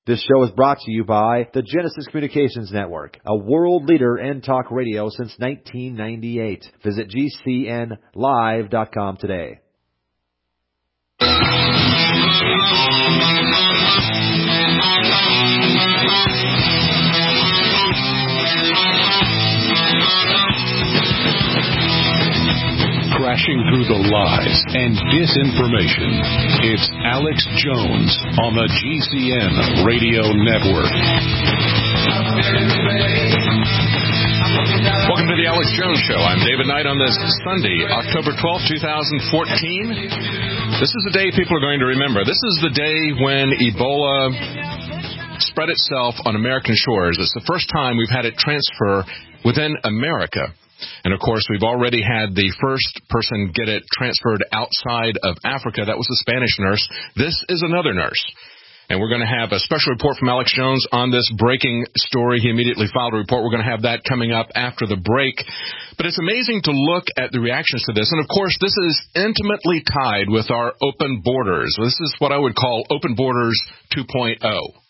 This show is brought to you by the Genesis Communications Network, a world leader in talk radio since 1998. Visit GCNlive.com today. Crashing through the lies and disinformation. It's Alex Jones on the GCN Radio Network. Welcome to the Alex Jones Show. I'm David Knight on this Sunday, October 12th, 2014. This is the day people are going to remember. This is the day when Ebola spread itself on American shores. It's the first time we've had it transfer within America. And, of course, we've already had the first person get it transferred outside of Africa. That was the Spanish nurse. This is another nurse. And we're going to have a special report from Alex Jones on this breaking story. He immediately filed a report. We're going to have that coming up after the break. But it's amazing to look at the reactions to this. And, of course, this is intimately tied with our open borders. This is what I would call Open Borders 2.0.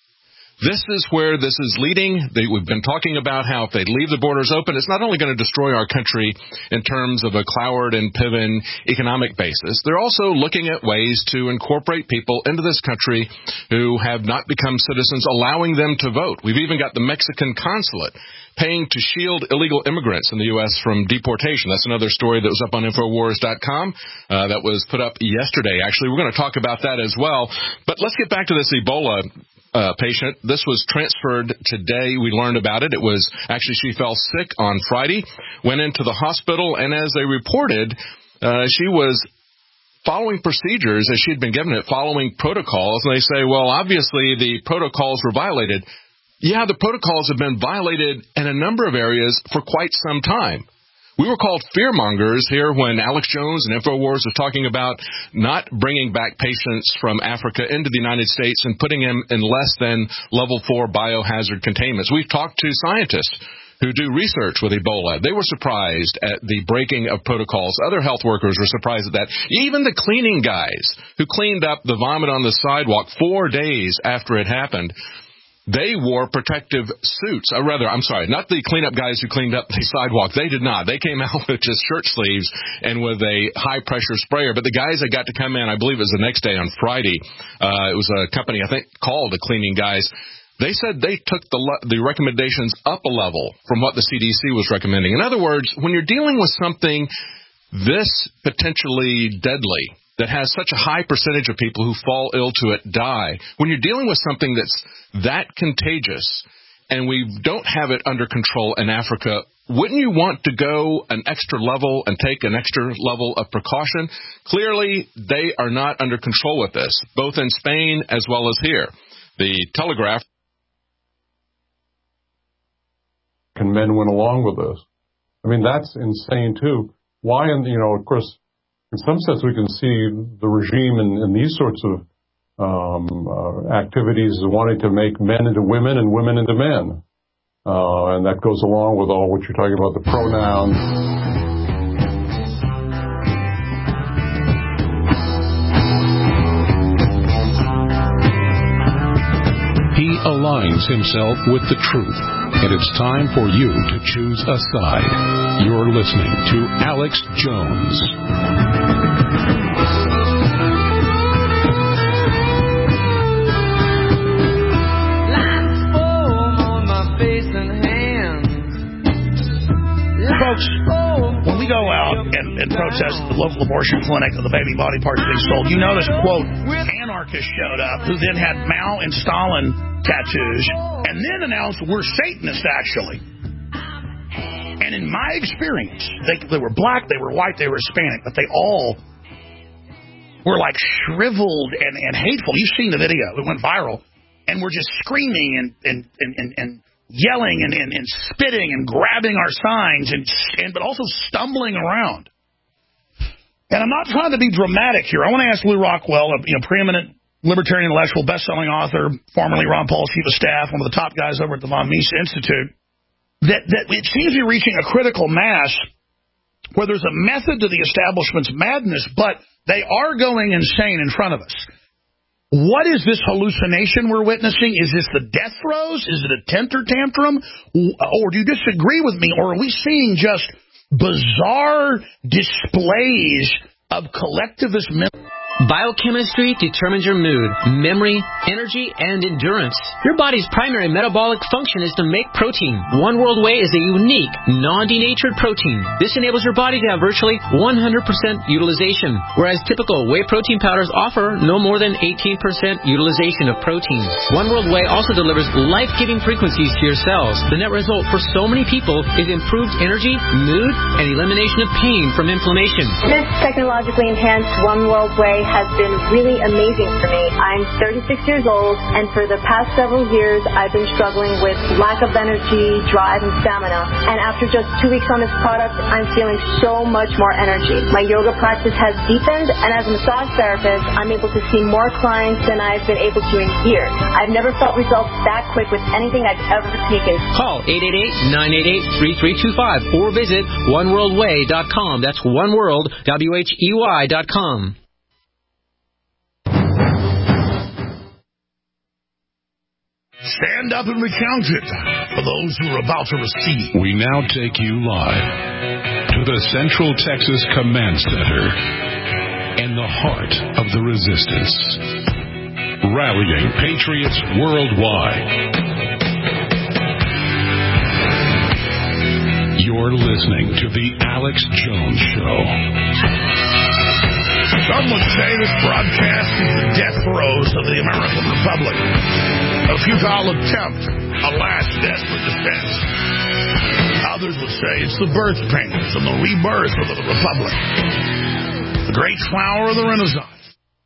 This is where this is leading. We've been talking about how if they leave the borders open, it's not only going to destroy our country in terms of a Cloward and Piven economic basis, they're also looking at ways to incorporate people into this country who have not become citizens, allowing them to vote. We've even got the Mexican consulate paying to shield illegal immigrants in the U.S. from deportation. That's another story that was up on Infowars.com that was put up yesterday. Actually, we're going to talk about that as well. But let's get back to this Ebola patient. This was transferred today. We learned about it. It was actually, she fell sick on Friday, went into the hospital, and as they reported, she was following procedures as she had been given it, following protocols. And they say, well, obviously the protocols were violated. Yeah, the protocols have been violated in a number of areas for quite some time. We were called fearmongers here when Alex Jones and InfoWars was talking about not bringing back patients from Africa into the United States and putting them in less than level 4 biohazard containments. We've talked to scientists who do research with Ebola. They were surprised at the breaking of protocols. Other health workers were surprised at that. Even the cleaning guys who cleaned up the vomit on the sidewalk 4 days after it happened, they wore protective suits. Not the cleanup guys who cleaned up the sidewalk. They did not. They came out with just shirt sleeves and with a high-pressure sprayer. But the guys that got to come in, I believe it was the next day on Friday, it was a company, I think, called the Cleaning Guys. They said they took the recommendations up a level from what the CDC was recommending. In other words, when you're dealing with something this potentially deadly, that has such a high percentage of people who fall ill to it die, when you're dealing with something that's that contagious and we don't have it under control in Africa, wouldn't you want to go an extra level and take an extra level of precaution? Clearly, they are not under control with this, both in Spain as well as here. The Telegraph. And men went along with this. I mean, that's insane, too. Why, of course, in some sense, we can see the regime in these sorts of activities is wanting to make men into women and women into men. And that goes along with all what you're talking about, the pronouns. He aligns himself with the truth, and it's time for you to choose a side. You're listening to Alex Jones. Folks, when we go out and protest at the local abortion clinic of the baby body parts being sold, you notice, quote, anarchists showed up who then had Mao and Stalin tattoos and then announced we're Satanists, actually. And in my experience, they were black, they were white, they were Hispanic, but they all were like shriveled and hateful. You've seen the video. It went viral. And we're just screaming and yelling and spitting and grabbing our signs but also stumbling around. And I'm not trying to be dramatic here. I want to ask Lew Rockwell, a preeminent libertarian intellectual, best-selling author, formerly Ron Paul's chief of staff, one of the top guys over at the Von Mises Institute, that it seems to be reaching a critical mass where there's a method to the establishment's madness, but they are going insane in front of us. What is this hallucination we're witnessing? Is this the death throes? Is it a temper tantrum? Or do you disagree with me? Or are we seeing just bizarre displays of collectivist mentality? Biochemistry determines your mood, memory, energy, and endurance. Your body's primary metabolic function is to make protein. One World Whey is a unique, non-denatured protein. This enables your body to have virtually 100% utilization, whereas typical whey protein powders offer no more than 18% utilization of protein. One World Whey also delivers life-giving frequencies to your cells. The net result for so many people is improved energy, mood, and elimination of pain from inflammation. This technologically enhanced One World Whey has been really amazing for me. I'm 36 years old, and for the past several years, I've been struggling with lack of energy, drive, and stamina. And after just 2 weeks on this product, I'm feeling so much more energy. My yoga practice has deepened, and as a massage therapist, I'm able to see more clients than I've been able to in years. I've never felt results that quick with anything I've ever taken. Call 888-988-3325 or visit oneworldwhey.com. That's oneworld, WHEY.com. Stand up and be counted for those who are about to receive. We now take you live to the Central Texas Command Center in the heart of the resistance. Rallying patriots worldwide. You're listening to The Alex Jones Show. Some would say this broadcast is the death throes of the American Republic. A futile attempt, a last desperate defense. Others would say it's the birth pains and the rebirth of the Republic. The great flower of the Renaissance.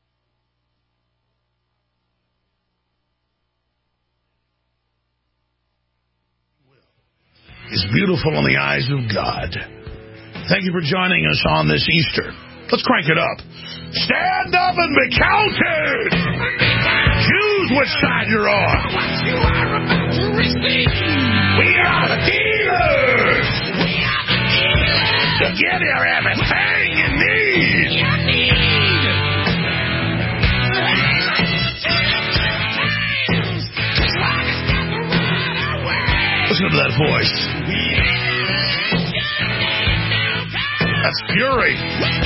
Is beautiful in the eyes of God. Thank you for joining us on this Easter. Let's crank it up. Stand up and be counted. Choose which side you're on. We are the dealers. To give you everything you need. Listen to that voice. That's fury.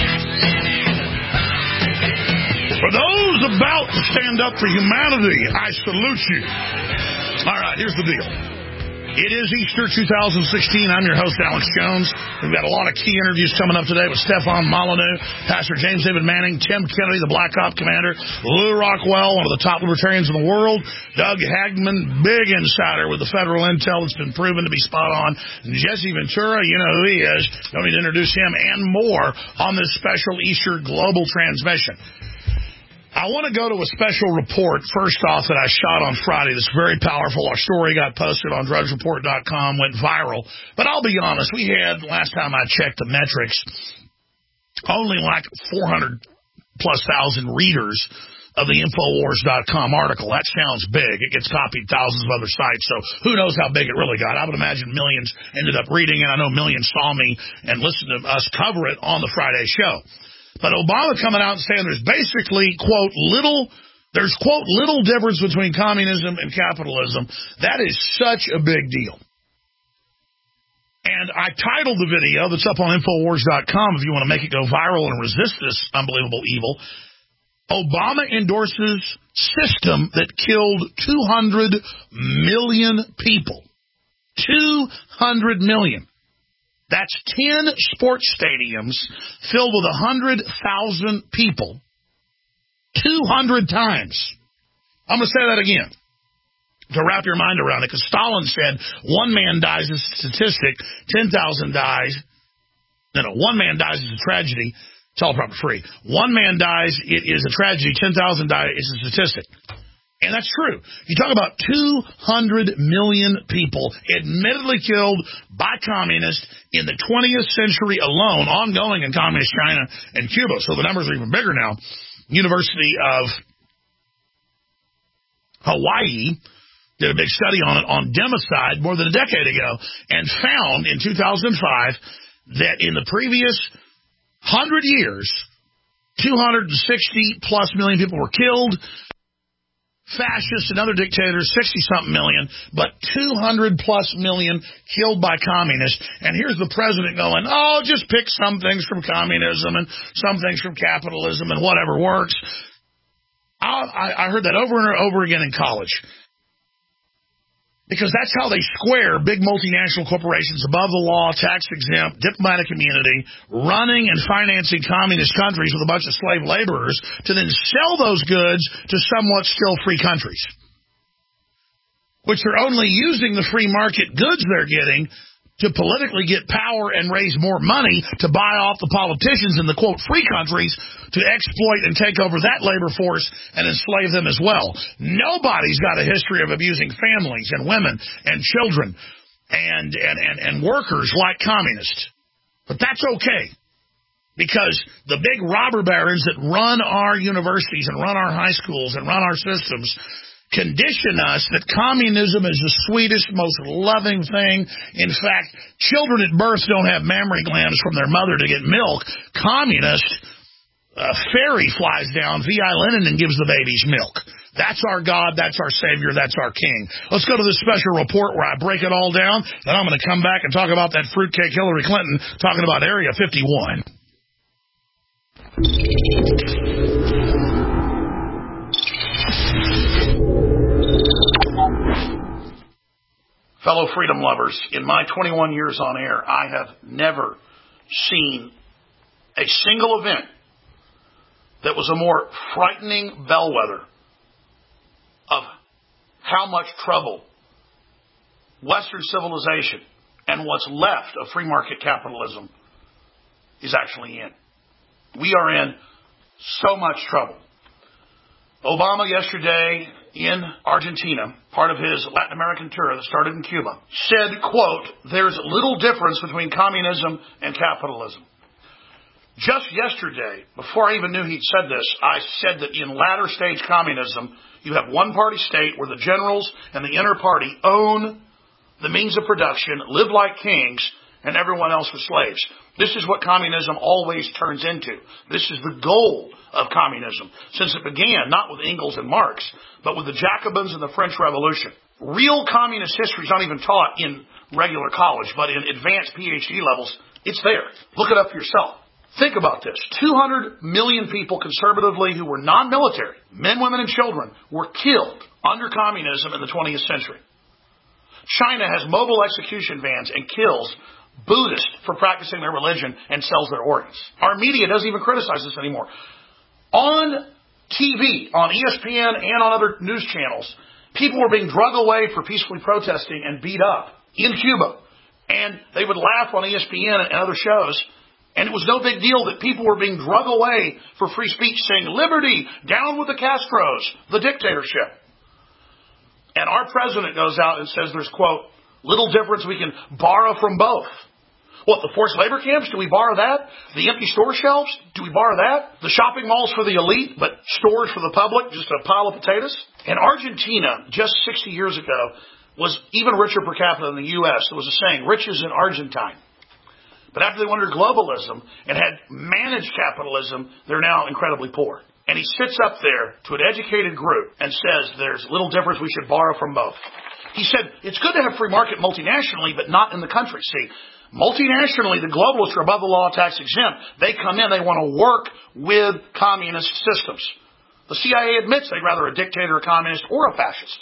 For those about to stand up for humanity, I salute you. All right, here's the deal. It is Easter 2016. I'm your host, Alex Jones. We've got a lot of key interviews coming up today with Stefan Molyneux, Pastor James David Manning, Tim Kennedy, the Black Op Commander, Lou Rockwell, one of the top libertarians in the world, Doug Hagman, big insider with the federal intel that's been proven to be spot on, and Jesse Ventura, you know who he is, don't need to introduce him, and more on this special Easter global transmission. I want to go to a special report, first off, that I shot on Friday that's very powerful. Our story got posted on drudgereport.com, went viral. But I'll be honest, we had, last time I checked the metrics, only like 400-plus thousand readers of the Infowars.com article. That sounds big. It gets copied thousands of other sites, so who knows how big it really got. I would imagine millions ended up reading it. I know millions saw me and listened to us cover it on the Friday show. But Obama coming out and saying there's basically, quote, little difference between communism and capitalism. That is such a big deal. And I titled the video that's up on Infowars.com if you want to make it go viral and resist this unbelievable evil. Obama endorses system that killed 200 million people. 200 million. That's 10 sports stadiums filled with 100,000 people 200 times. I'm going to say that again to wrap your mind around it, because Stalin said one man dies is a statistic, 10,000 dies. No, one man dies is a tragedy. It's all proper free. One man dies, it is a tragedy. 10,000 die is a statistic. And that's true. You talk about 200 million people admittedly killed by communists in the 20th century alone, ongoing in communist China and Cuba. So the numbers are even bigger now. University of Hawaii did a big study on it, on democide, more than a decade ago, and found in 2005 that in the previous 100 years, 260 plus million people were killed. fascists and other dictators, 60-something million, but 200-plus million killed by communists. And here's the president going, oh, just pick some things from communism and some things from capitalism and whatever works. I heard that over and over again in college. Because that's how they square big multinational corporations above the law, tax-exempt, diplomatic immunity, running and financing communist countries with a bunch of slave laborers to then sell those goods to somewhat still free countries, which are only using the free market goods they're getting to politically get power and raise more money to buy off the politicians in the, quote, free countries to exploit and take over that labor force and enslave them as well. Nobody's got a history of abusing families and women and children and workers like communists. But that's okay, because the big robber barons that run our universities and run our high schools and run our systems condition us that communism is the sweetest, most loving thing. In fact, children at birth don't have mammary glands from their mother to get milk. Communist, a fairy flies down V.I. Lenin and gives the babies milk. That's our God, that's our Savior, that's our King. Let's go to this special report where I break it all down, then I'm going to come back and talk about that fruitcake Hillary Clinton talking about Area 51. Fellow freedom lovers, in my 21 years on air, I have never seen a single event that was a more frightening bellwether of how much trouble Western civilization and what's left of free market capitalism is actually in. We are in so much trouble. Obama yesterday in Argentina, part of his Latin American tour that started in Cuba, said, quote, there's little difference between communism and capitalism. Just yesterday, before I even knew he'd said this, I said that in latter stage communism, you have one-party state where the generals and the inner party own the means of production, live like kings, and everyone else are slaves. This is what communism always turns into. This is the goal of communism, since it began not with Engels and Marx, but with the Jacobins and the French Revolution. Real communist history is not even taught in regular college, but in advanced PhD levels, it's there. Look it up yourself. Think about this. 200 million people conservatively who were non-military, men, women, and children, were killed under communism in the 20th century. China has mobile execution vans and kills Buddhists for practicing their religion and sells their organs. Our media doesn't even criticize this anymore. On TV, on ESPN, and on other news channels, people were being drug away for peacefully protesting and beat up in Cuba. And they would laugh on ESPN and other shows, and it was no big deal that people were being drug away for free speech saying, liberty, down with the Castros, the dictatorship. And our president goes out and says there's, quote, little difference, we can borrow from both. What, the forced labor camps? Do we borrow that? The empty store shelves? Do we borrow that? The shopping malls for the elite, but stores for the public, just a pile of potatoes? And Argentina, just 60 years ago, was even richer per capita than the U.S. There was a saying, rich is in Argentine. But after they went under globalism and had managed capitalism, they're now incredibly poor. And he sits up there to an educated group and says there's little difference, we should borrow from both. He said, it's good to have free market multinationally, but not in the country. See, multinationally, the globalists are above the law, tax exempt. They come in, they want to work with communist systems. The CIA admits they'd rather a dictator, a communist, or a fascist.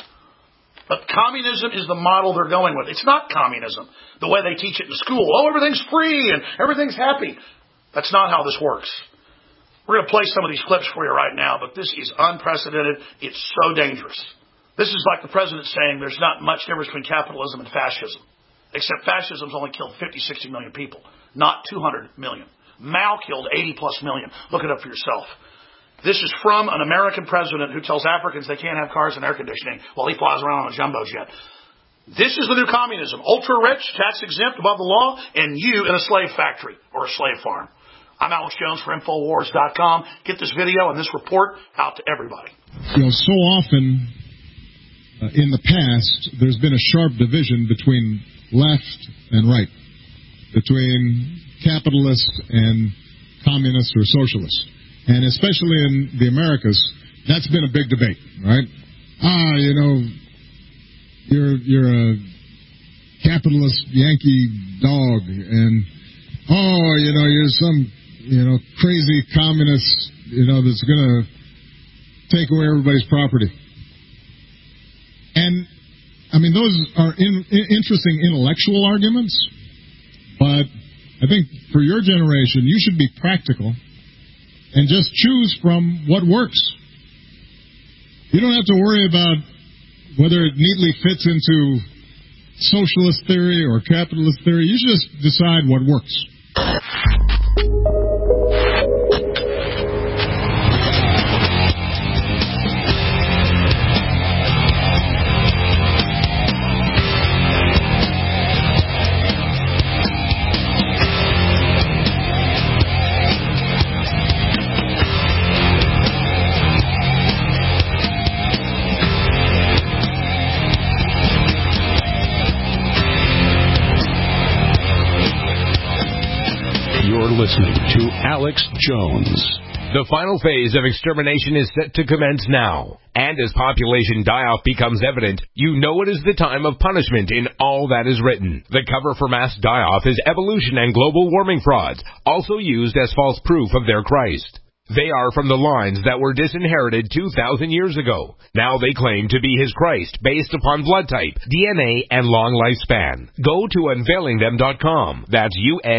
But communism is the model they're going with. It's not communism, the way they teach it in school. Oh, everything's free and everything's happy. That's not how this works. We're going to play some of these clips for you right now, but this is unprecedented. It's so dangerous. This is like the president saying there's not much difference between capitalism and fascism, except fascism's only killed 50, 60 million people, not 200 million. Mao killed 80-plus million. Look it up for yourself. This is from an American president who tells Africans they can't have cars and air conditioning while he flies around on a jumbo jet. This is the new communism. Ultra-rich, tax-exempt, above the law, and you in a slave factory or a slave farm. I'm Alex Jones for Infowars.com. Get this video and this report out to everybody. You know, so often in the past, there's been a sharp division between left and right, between capitalists and communists or socialists. And especially in the Americas, that's been a big debate, right? You're a capitalist Yankee dog, and you're some crazy communist that's going to take away everybody's property. And I mean, those are interesting intellectual arguments, but I think for your generation, you should be practical and just choose from what works. You don't have to worry about whether it neatly fits into socialist theory or capitalist theory. You should just decide what works. Listening to Alex Jones. The final phase of extermination is set to commence now. And as population die-off becomes evident, you know it is the time of punishment in all that is written. The cover for mass die-off is evolution and global warming frauds, also used as false proof of their Christ. They are from the lines that were disinherited 2,000 years ago. Now they claim to be his Christ based upon blood type, DNA, and long lifespan. Go to unveilingthem.com. That's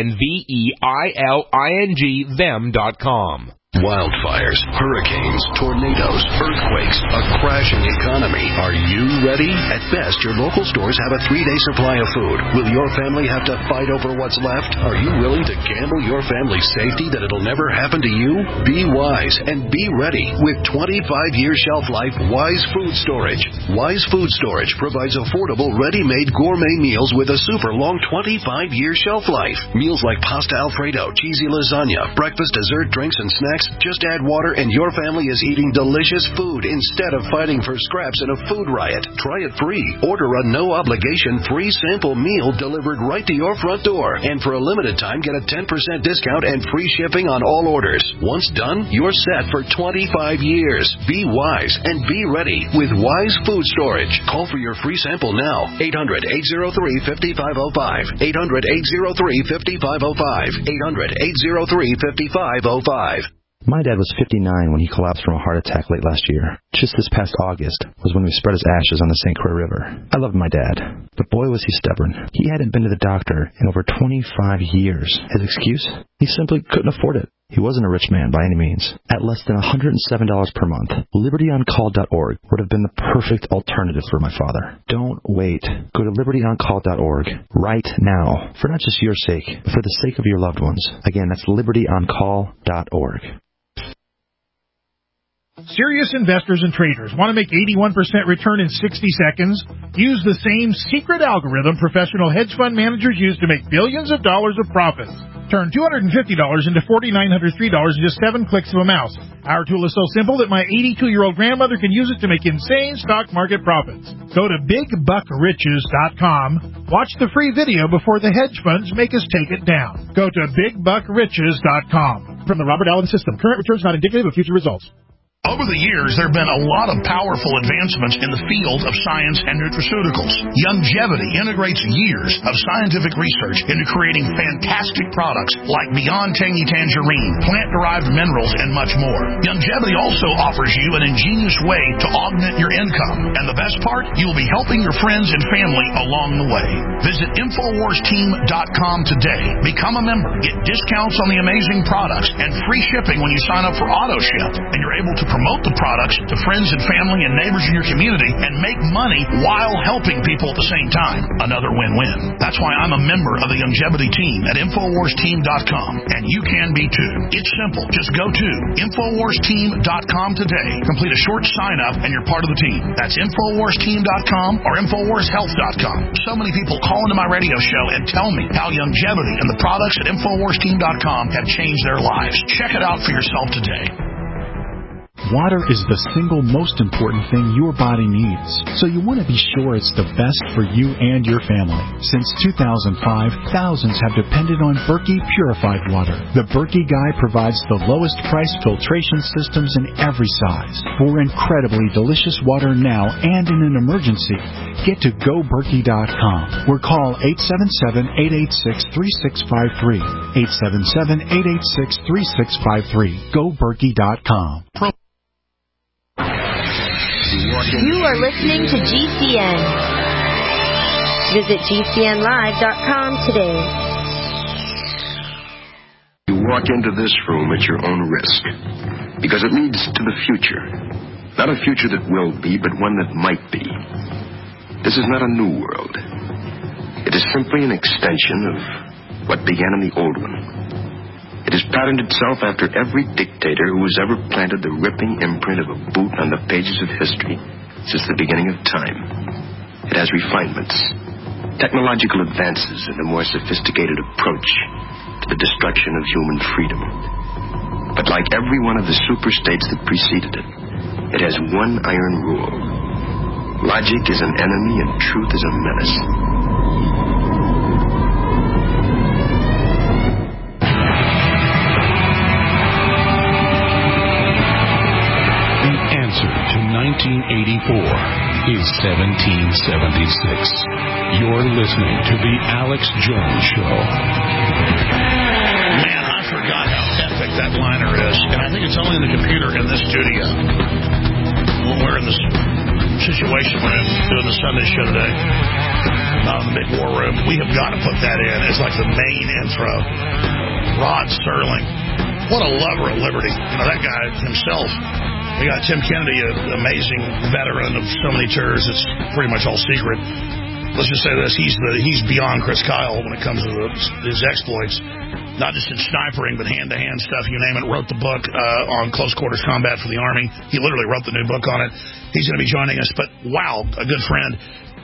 UNVEILING them.com. Wildfires, hurricanes, tornadoes, earthquakes, a crashing economy. Are you ready? At best, your local stores have a 3-day supply of food. Will your family have to fight over what's left? Are you willing to gamble your family's safety that it'll never happen to you? Be wise and be ready with 25-year shelf life Wise Food Storage. Wise Food Storage provides affordable, ready-made gourmet meals with a super long 25-year shelf life. Meals like pasta Alfredo, cheesy lasagna, breakfast, dessert, drinks, and snacks. Just add water and your family is eating delicious food instead of fighting for scraps in a food riot. Try it free. Order a no-obligation free sample meal delivered right to your front door. And for a limited time, get a 10% discount and free shipping on all orders. Once done, you're set for 25 years. Be wise and be ready with Wise Food Storage. Call for your free sample now. 800-803-5505. 800-803-5505. 800-803-5505. My dad was 59 when he collapsed from a heart attack late last year. Just this past August was when we spread his ashes on the St. Croix River. I loved my dad, but boy was he stubborn. He hadn't been to the doctor in over 25 years. His excuse? He simply couldn't afford it. He wasn't a rich man by any means. At less than $107 per month, LibertyOnCall.org would have been the perfect alternative for my father. Don't wait. Go to LibertyOnCall.org right now, for not just your sake, but for the sake of your loved ones. Again, that's LibertyOnCall.org. Serious investors and traders want to make 81% return in 60 seconds? Use the same secret algorithm professional hedge fund managers use to make billions of dollars of profits. Turn $250 into $4,903 in just 7 clicks of a mouse. Our tool is so simple that my 82-year-old grandmother can use it to make insane stock market profits. Go to BigBuckRiches.com. Watch the free video before the hedge funds make us take it down. Go to BigBuckRiches.com. From the Robert Allen System, current returns not indicative of future results. Over the years, there have been a lot of powerful advancements in the field of science and nutraceuticals. Youngevity integrates years of scientific research into creating fantastic products like Beyond Tangy Tangerine, plant-derived minerals, and much more. Youngevity also offers you an ingenious way to augment your income. And the best part, you will be helping your friends and family along the way. Visit InfoWarsTeam.com today. Become a member. Get discounts on the amazing products and free shipping when you sign up for AutoShip. And you're able to promote the products to friends and family and neighbors in your community and make money while helping people at the same time. Another win-win. That's why I'm a member of the Youngevity team at InfoWarsTeam.com, and you can be too. It's simple. Just go to InfoWarsTeam.com today. Complete a short sign-up and you're part of the team. That's InfoWarsTeam.com or InfoWarsHealth.com. So many people call into my radio show and tell me how Youngevity and the products at InfoWarsTeam.com have changed their lives. Check it out for yourself today. Water is the single most important thing your body needs, so you want to be sure it's the best for you and your family. Since 2005, thousands have depended on Berkey purified water. The Berkey Guy provides the lowest price filtration systems in every size. For incredibly delicious water now and in an emergency, get to GoBerkey.com or call 877-886-3653. 877-886-3653. GoBerkey.com. You are listening to GCN. Visit GCNlive.com today. You walk into this room at your own risk, because it leads to the future. Not a future that will be, but one that might be. This is not a new world. It is simply an extension of what began in the old one. It has patterned itself after every dictator who has ever planted the ripping imprint of a boot on the pages of history since the beginning of time. It has refinements, technological advances, and a more sophisticated approach to the destruction of human freedom. But like every one of the superstates that preceded it, it has one iron rule. Logic is an enemy and truth is a menace. The answer to 1984 is 1776. You're listening to The Alex Jones Show. Man, I forgot how epic that liner is. And I think it's only in the computer in this studio. When we're in this Situation Room doing the Sunday show today, the big war room, we have got to put that in. It's like the main intro. Rod Serling. What a lover of liberty. You know, that guy himself. We got Tim Kennedy, an amazing veteran of so many tours. It's pretty much all secret. Let's just say this. He's beyond Chris Kyle when it comes to his exploits. Not just in snipering, but hand-to-hand stuff, you name it. Wrote the book on close quarters combat for the Army. He literally wrote the new book on it. He's going to be joining us. But, wow, a good friend.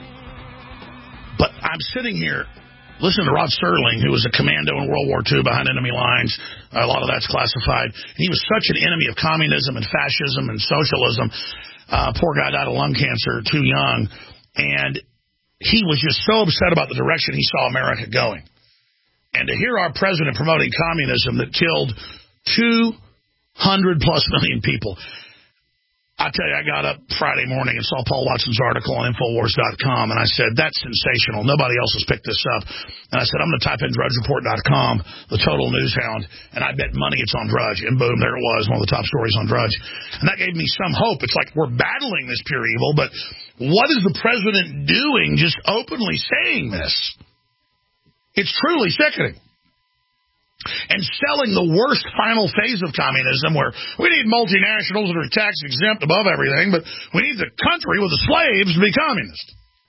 But I'm sitting here listening to Rod Serling, who was a commando in World War II behind enemy lines. A lot of that's classified. He was such an enemy of communism and fascism and socialism. Poor guy died of lung cancer, too young. And he was just so upset about the direction he saw America going. And to hear our president promoting communism that killed 200-plus million people. I tell you, I got up Friday morning and saw Paul Watson's article on Infowars.com, and I said, that's sensational. Nobody else has picked this up. And I said, I'm going to type in DrudgeReport.com, the total news hound, and I bet money it's on Drudge. And boom, there it was, one of the top stories on Drudge. And that gave me some hope. It's like we're battling this pure evil, but what is the president doing just openly saying this? It's truly sickening. And selling the worst final phase of communism where we need multinationals that are tax exempt above everything, but we need the country with the slaves to be communist.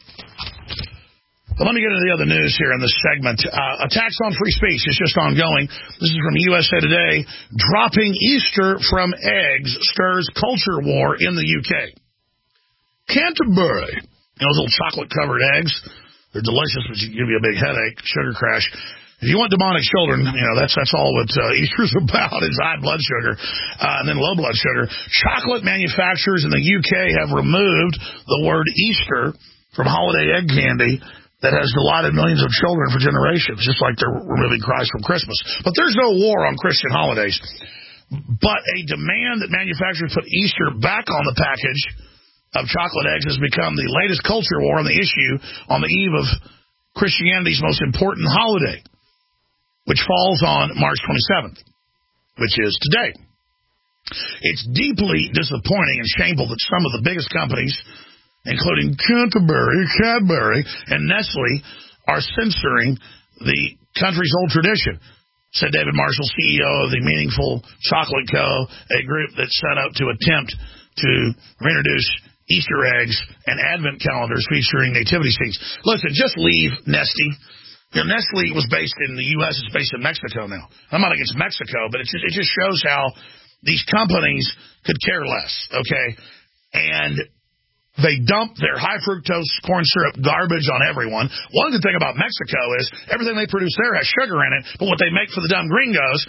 But let me get into the other news here in this segment. Attacks on free speech is just ongoing. This is from USA Today. Dropping Easter from eggs stirs culture war in the UK. Canterbury. You know, those little chocolate-covered eggs? They're delicious, but you give you a big headache, sugar crash. If you want demonic children, you know, that's all what Easter's about is high blood sugar and then low blood sugar. Chocolate manufacturers in the UK have removed the word Easter from holiday egg candy that has delighted millions of children for generations, just like they're removing Christ from Christmas. But there's no war on Christian holidays. But a demand that manufacturers put Easter back on the package of chocolate eggs has become the latest culture war on the issue on the eve of Christianity's most important holiday, which falls on March 27th, which is today. It's deeply disappointing and shameful that some of the biggest companies, including Cadbury, and Nestle, are censoring the country's old tradition, said David Marshall, CEO of the Meaningful Chocolate Co., a group that set out to attempt to reintroduce Easter eggs and Advent calendars featuring nativity scenes. Listen, just leave Nestle. You know, Nestle was based in the U.S. It's based in Mexico now. I'm not against Mexico, but it just shows how these companies could care less, okay? And They dump their high fructose corn syrup garbage on everyone. One good thing about Mexico is everything they produce there has sugar in it, but what they make for the dumb gringos,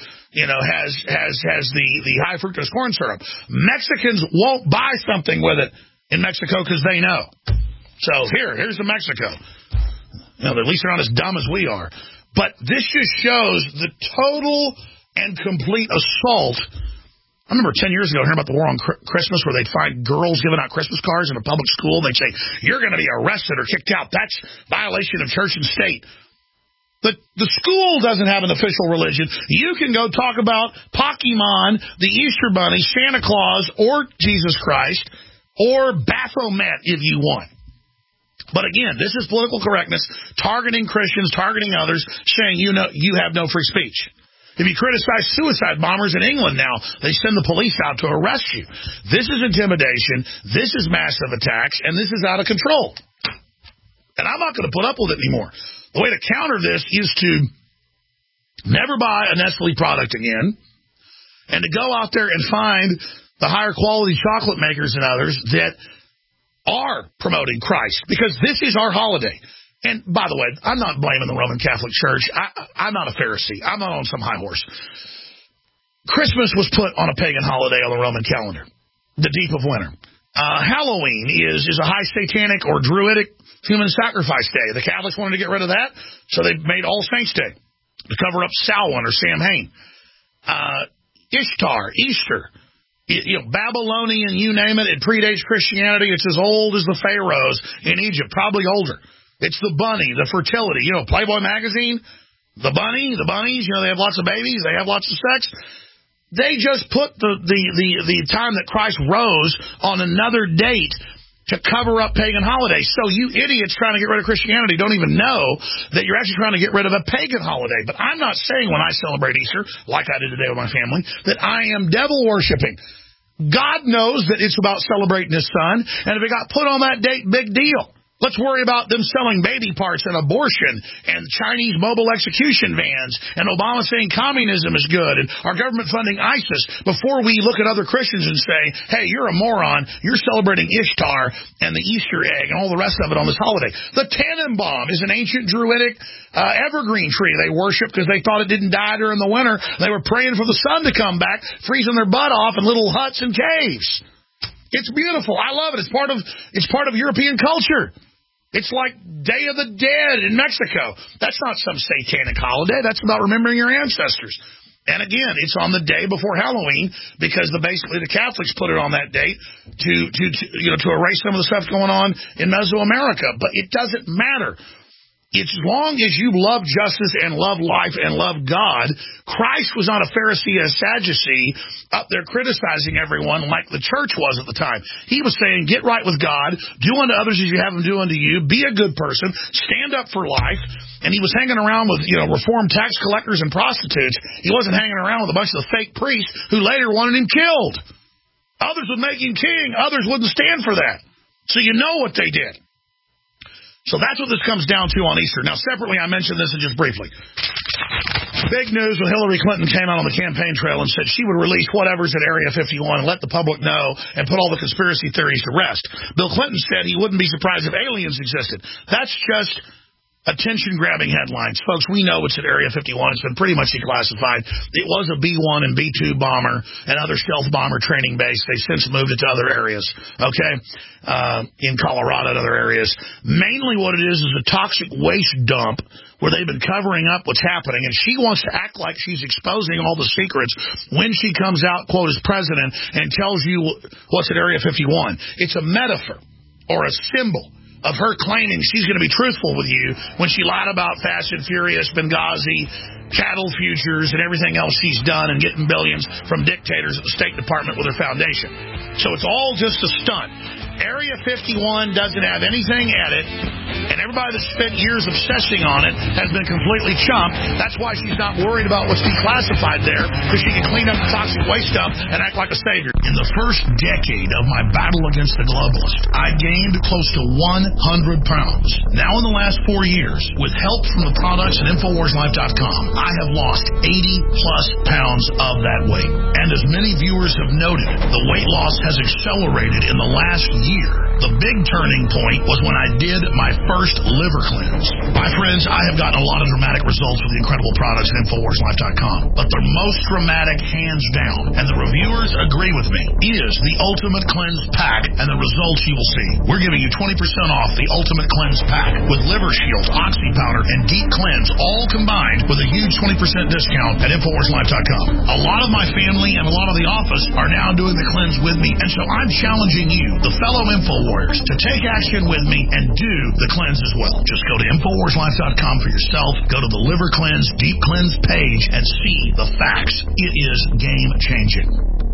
has the high fructose corn syrup. Mexicans won't buy something with it in Mexico because they know. So here's the Mexico. At least they're not as dumb as we are. But this just shows the total and complete assault. I remember 10 years ago hearing about the war on Christmas where they'd find girls giving out Christmas cards in a public school. They'd say, you're going to be arrested or kicked out. That's violation of church and state. The school doesn't have an official religion. You can go talk about Pokemon, the Easter Bunny, Santa Claus, or Jesus Christ, or Baphomet if you want. But again, this is political correctness, targeting Christians, targeting others, saying you have no free speech. If you criticize suicide bombers in England now, they send the police out to arrest you. This is intimidation, this is massive attacks, and this is out of control. And I'm not going to put up with it anymore. The way to counter this is to never buy a Nestle product again, and to go out there and find the higher quality chocolate makers and others that are promoting Christ, because this is our holiday. And, by the way, I'm not blaming the Roman Catholic Church. I'm not a Pharisee. I'm not on some high horse. Christmas was put on a pagan holiday on the Roman calendar, the deep of winter. Halloween is a high satanic or druidic human sacrifice day. The Catholics wanted to get rid of that, so they made All Saints Day to cover up Samhain or Samhain. Ishtar, Easter. Babylonian, you name it, it predates Christianity. It's as old as the pharaohs in Egypt, probably older. It's the bunny, the fertility. Playboy magazine, the bunnies, they have lots of babies, they have lots of sex. They just put the time that Christ rose on another date to cover up pagan holidays. So you idiots trying to get rid of Christianity don't even know that you're actually trying to get rid of a pagan holiday. But I'm not saying when I celebrate Easter, like I did today with my family, that I am devil worshiping. God knows that it's about celebrating His Son, and if it got put on that date, big deal. Let's worry about them selling baby parts and abortion and Chinese mobile execution vans and Obama saying communism is good and our government funding ISIS before we look at other Christians and say, hey, you're a moron. You're celebrating Ishtar and the Easter egg and all the rest of it on this holiday. The Tannenbaum is an ancient druidic evergreen tree they worship because they thought it didn't die during the winter. They were praying for the sun to come back, freezing their butt off in little huts and caves. It's beautiful. I love it. It's part of European culture. It's like Day of the Dead in Mexico. That's not some satanic holiday. That's about remembering your ancestors. And again, it's on the day before Halloween because basically the Catholics put it on that date to erase some of the stuff going on in Mesoamerica. But it doesn't matter. As long as you love justice and love life and love God, Christ was not a Pharisee or a Sadducee up there criticizing everyone like the church was at the time. He was saying, get right with God, do unto others as you have them do unto you, be a good person, stand up for life. And he was hanging around with, reformed tax collectors and prostitutes. He wasn't hanging around with a bunch of the fake priests who later wanted him killed. Others would make him king. Others wouldn't stand for that. So you know what they did. So that's what this comes down to on Easter. Now, separately, I mentioned this just briefly. Big news when Hillary Clinton came out on the campaign trail and said she would release whatever's at Area 51 and let the public know and put all the conspiracy theories to rest. Bill Clinton said he wouldn't be surprised if aliens existed. That's just attention-grabbing headlines. Folks, we know it's at Area 51. It's been pretty much declassified. It was a B-1 and B-2 bomber and other stealth bomber training base. They've since moved it to other areas, in Colorado and other areas. Mainly what it is a toxic waste dump where they've been covering up what's happening, and she wants to act like she's exposing all the secrets when she comes out, quote, as president and tells you what's at Area 51. It's a metaphor or a symbol of her claiming she's going to be truthful with you when she lied about Fast and Furious, Benghazi, cattle futures, and everything else she's done and getting billions from dictators at the State Department with her foundation. So it's all just a stunt. Area 51 doesn't have anything at it, And everybody that spent years obsessing on it has been completely chumped. That's why she's not worried about what's declassified there, because she can clean up the toxic waste dump and act like a savior. In the first decade of my battle against the globalists, I gained close to 100 pounds. Now in the last 4 years, with help from the products at InfoWarsLife.com, I have lost 80-plus pounds of that weight. And as many viewers have noted, the weight loss has accelerated in the last year. The big turning point was when I did my first liver cleanse. My friends, I have gotten a lot of dramatic results with the incredible products at InfoWarsLife.com. But the most dramatic, hands down, and the reviewers agree with me, is the Ultimate Cleanse Pack and the results you will see. We're giving you 20% off the Ultimate Cleanse Pack with Liver Shield, Oxy Powder, and Deep Cleanse, all combined with a huge 20% discount at InfoWarsLife.com. A lot of my family and a lot of the office are now doing the cleanse with me, and so I'm challenging you, the fellow InfoWarriors, to take action with me and do the cleanse as well. Just go to InfoWarsLife.com for yourself, go to the Liver Cleanse, Deep Cleanse page, and see the facts. It is game-changing.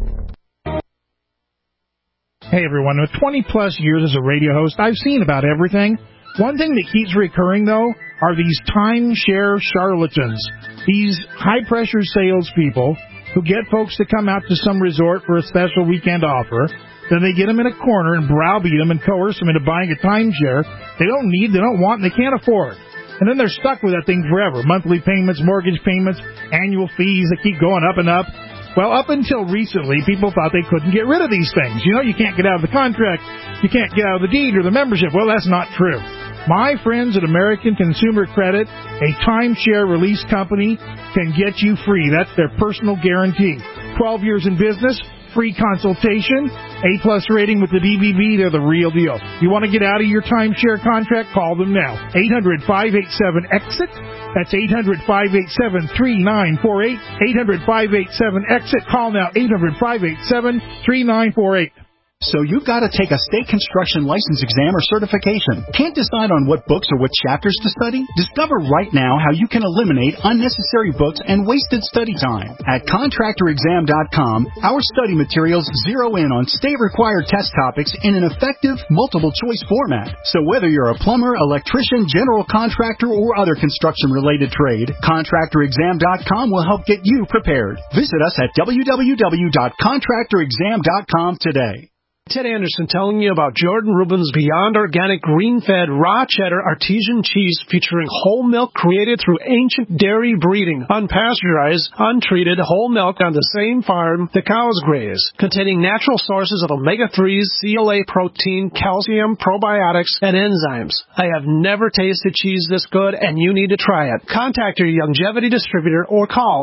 Hey everyone, with 20-plus years as a radio host, I've seen about everything. One thing that keeps recurring, though, are these timeshare charlatans. These high-pressure salespeople who get folks to come out to some resort for a special weekend offer. Then they get them in a corner and browbeat them and coerce them into buying a timeshare they don't need, they don't want, and they can't afford. And then they're stuck with that thing forever. Monthly payments, mortgage payments, annual fees that keep going up and up. Well, up until recently, people thought they couldn't get rid of these things. You know, you can't get out of the contract, you can't get out of the deed or the membership. Well, that's not true. My friends at American Consumer Credit, a timeshare release company, can get you free. That's their personal guarantee. 12 years in business, free consultation, A-plus rating with the DBB, they're the real deal. You want to get out of your timeshare contract? Call them now. 800-587-EXIT. That's 800-587-3948. 800-587-EXIT. Call now, 800-587-3948. So you've got to take a state construction license exam or certification. Can't decide on what books or what chapters to study? Discover right now how you can eliminate unnecessary books and wasted study time. At ContractorExam.com, our study materials zero in on state-required test topics in an effective, multiple-choice format. So whether you're a plumber, electrician, general contractor, or other construction-related trade, ContractorExam.com will help get you prepared. Visit us at www.ContractorExam.com today. Ted Anderson telling you about Jordan Rubin's Beyond Organic Green-Fed Raw Cheddar Artesian Cheese featuring whole milk created through ancient dairy breeding, unpasteurized, untreated whole milk on the same farm the cows graze, containing natural sources of omega-3s, CLA protein, calcium, probiotics, and enzymes. I have never tasted cheese this good, and you need to try it. Contact your Youngevity distributor or call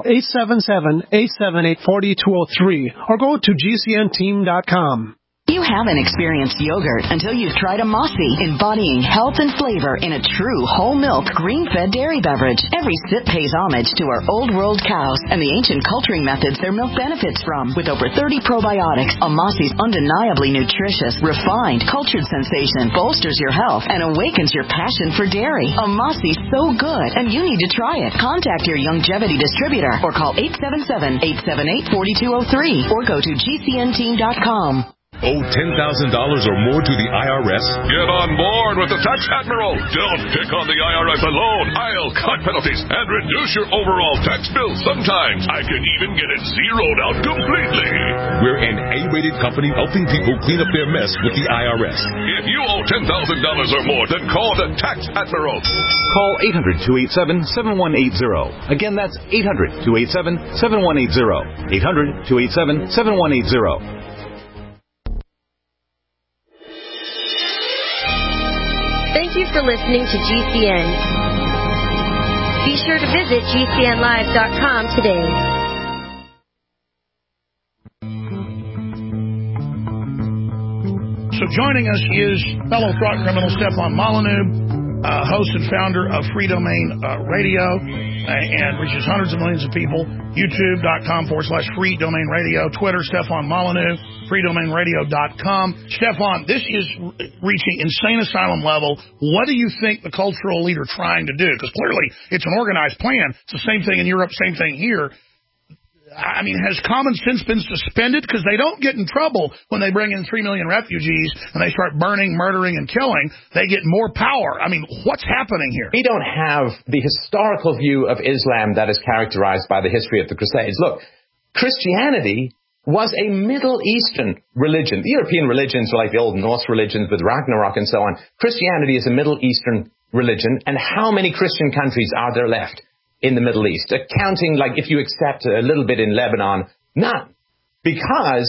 877-878-4203 or go to GCNteam.com. You haven't experienced yogurt until you've tried a Mossy, embodying health and flavor in a true whole milk, green-fed dairy beverage. Every sip pays homage to our old world cows and the ancient culturing methods their milk benefits from. With over 30 probiotics, a Mossy's undeniably nutritious, refined, cultured sensation bolsters your health and awakens your passion for dairy. A Mossy's so good, and you need to try it. Contact your Youngevity distributor or call 877-878-4203 or go to GCNteam.com. Owe $10,000 or more to the IRS? Get on board with the Tax Admiral. Don't pick on the IRS alone. I'll cut penalties and reduce your overall tax bill. Sometimes I can even get it zeroed out completely. We're an A-rated company helping people clean up their mess with the IRS. If you owe $10,000 or more, then call the Tax Admiral. Call 800-287-7180. Again, that's 800-287-7180. 800-287-7180. Thank you for listening to GCN. Be sure to visit GCNlive.com today. So joining us is fellow thought criminal Stefan Molyneux, host and founder of Free Domain Radio, and reaches hundreds of millions of people. YouTube.com/Free Domain Radio. Twitter, Stefan Molyneux. FreeDomainRadio.com. Stefan, this is reaching insane asylum level. What do you think the cultural elite are trying to do? Because clearly it's an organized plan. It's the same thing in Europe, same thing here. I mean, has common sense been suspended? Because they don't get in trouble when they bring in 3 million refugees and they start burning, murdering, and killing. They get more power. I mean, what's happening here? We don't have the historical view of Islam that is characterized by the history of the Crusades. Look, Christianity was a Middle Eastern religion. The European religions are like the old Norse religions with Ragnarok and so on. Christianity is a Middle Eastern religion. And how many Christian countries are there left in the Middle East? Counting, like, if you accept a little bit in Lebanon, none. Because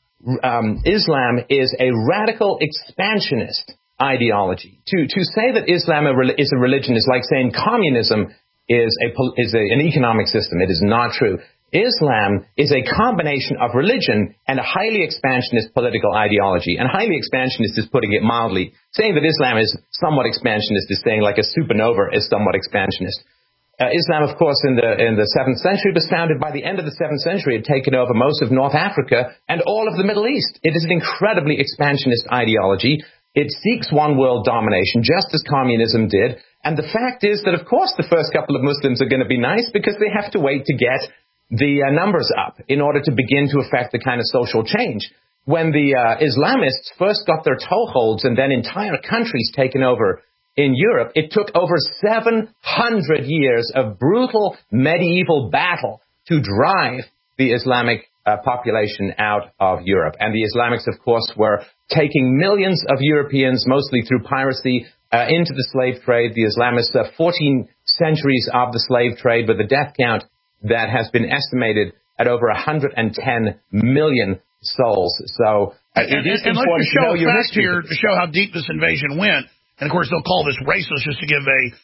Islam is a radical expansionist ideology. To say that Islam is a religion is like saying communism is an economic system. It is not true. Islam is a combination of religion and a highly expansionist political ideology. And highly expansionist is putting it mildly. Saying that Islam is somewhat expansionist is saying like a supernova is somewhat expansionist. Islam, of course, in the 7th century was founded. By the end of the 7th century, it had taken over most of North Africa and all of the Middle East. It is an incredibly expansionist ideology. It seeks one world domination, just as communism did. And the fact is that, of course, the first couple of Muslims are going to be nice because they have to wait to get the numbers up in order to begin to affect the kind of social change. When the Islamists first got their toeholds and then entire countries taken over in Europe, it took over 700 years of brutal medieval battle to drive the Islamic population out of Europe. And the Islamics, of course, were taking millions of Europeans, mostly through piracy, into the slave trade. The Islamists, 14 centuries of the slave trade with a death count that has been estimated at over 110 million souls. So it is important to know your history here to show how deep this invasion went. And, of course, they'll call this racist just to give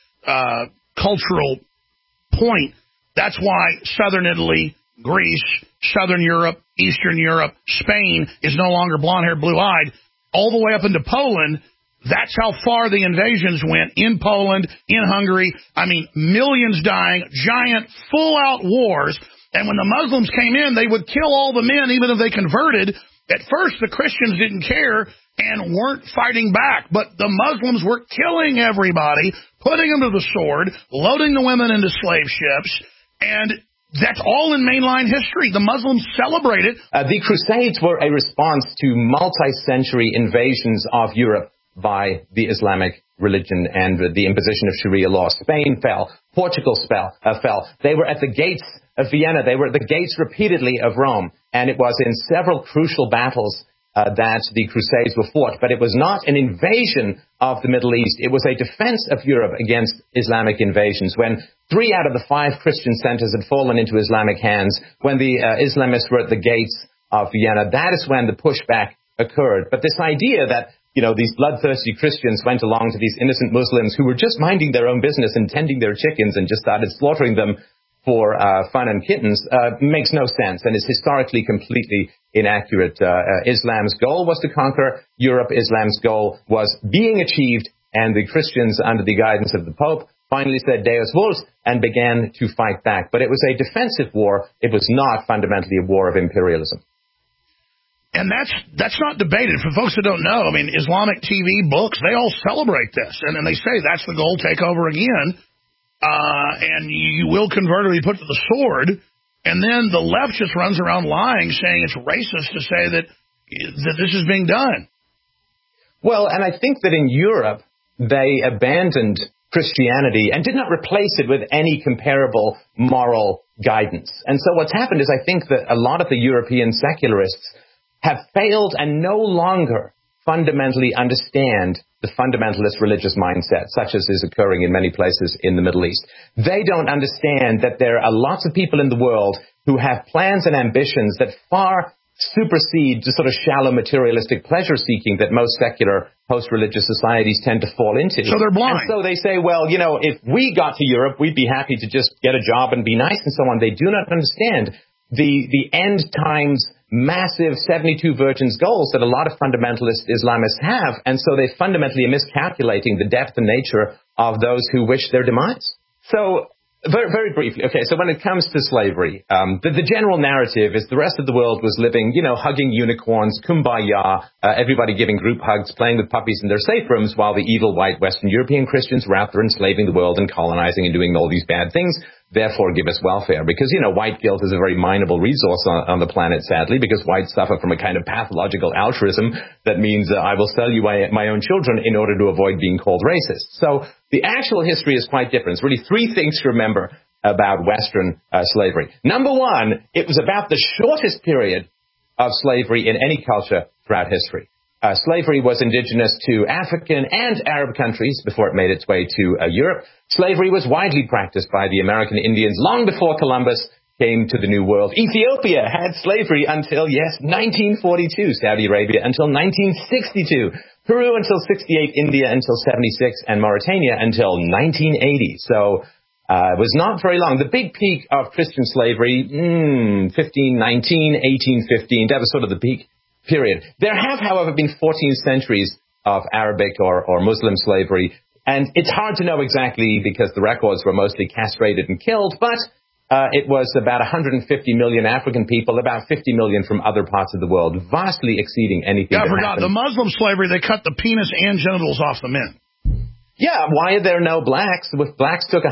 a cultural point. That's why southern Italy, Greece, southern Europe, Eastern Europe, Spain is no longer blonde-haired, blue-eyed, all the way up into Poland. That's how far the invasions went in Poland, in Hungary. I mean, millions dying, giant, full-out wars. And when the Muslims came in, they would kill all the men, even if they converted. At first, the Christians didn't care and weren't fighting back. But the Muslims were killing everybody, putting them to the sword, loading the women into slave ships. And that's all in mainline history. The Muslims celebrate it. The Crusades were a response to multi-century invasions of Europe by the Islamic religion and the imposition of Sharia law. Spain fell. Portugal fell. They were at the gates of Vienna. They were at the gates repeatedly of Rome. And it was in several crucial battles that the Crusades were fought. But it was not an invasion of the Middle East. It was a defense of Europe against Islamic invasions. When 3 out of the 5 Christian centers had fallen into Islamic hands, when the Islamists were at the gates of Vienna, that is when the pushback occurred. But this idea that these bloodthirsty Christians went along to these innocent Muslims who were just minding their own business and tending their chickens and just started slaughtering them for fun and kittens makes no sense and is historically completely inaccurate. Islam's goal was to conquer Europe. Islam's goal was being achieved, and the Christians, under the guidance of the Pope, finally said Deus Vult and began to fight back. But it was a defensive war. It was not fundamentally a war of imperialism. And that's not debated. For folks that don't know, I mean, Islamic TV, books, they all celebrate this. And they say that's the goal, take over again. And you will convert or be put to the sword. And then the left just runs around lying, saying it's racist to say that this is being done. Well, and I think that in Europe, they abandoned Christianity and did not replace it with any comparable moral guidance. And so what's happened is I think that a lot of the European secularists have failed and no longer fundamentally understand the fundamentalist religious mindset, such as is occurring in many places in the Middle East. They don't understand that there are lots of people in the world who have plans and ambitions that far supersede the sort of shallow materialistic pleasure-seeking that most secular post-religious societies tend to fall into. So they're blind. And so they say, well, if we got to Europe, we'd be happy to just get a job and be nice and so on. They do not understand the end times massive 72 virgins goals that a lot of fundamentalist Islamists have, and so they fundamentally are miscalculating the depth and nature of those who wish their demise. So, very, very briefly, okay, so when it comes to slavery, the general narrative is the rest of the world was living, hugging unicorns, kumbaya, everybody giving group hugs, playing with puppies in their safe rooms, while the evil white Western European Christians were out there enslaving the world and colonizing and doing all these bad things. therefore give us welfare. Because, white guilt is a very mineable resource on the planet, sadly, because whites suffer from a kind of pathological altruism that means I will sell you my own children in order to avoid being called racist. So the actual history is quite different. It's really three things to remember about Western slavery. Number one, it was about the shortest period of slavery in any culture throughout history. Slavery was indigenous to African and Arab countries before it made its way to Europe. Slavery was widely practiced by the American Indians long before Columbus came to the New World. Ethiopia had slavery until, 1942. Saudi Arabia until 1962. Peru until 68. India until 76. And Mauritania until 1980. So it was not very long. The big peak of Christian slavery, 1519, 1815, that was sort of the peak period. There have, however, been 14 centuries of Arabic or Muslim slavery, and it's hard to know exactly because the records were mostly castrated and killed, but it was about 150 million African people, about 50 million from other parts of the world, vastly exceeding anything I forgot. happened. The Muslim slavery, they cut the penis and genitals off the men. Yeah, why are there no blacks? If blacks took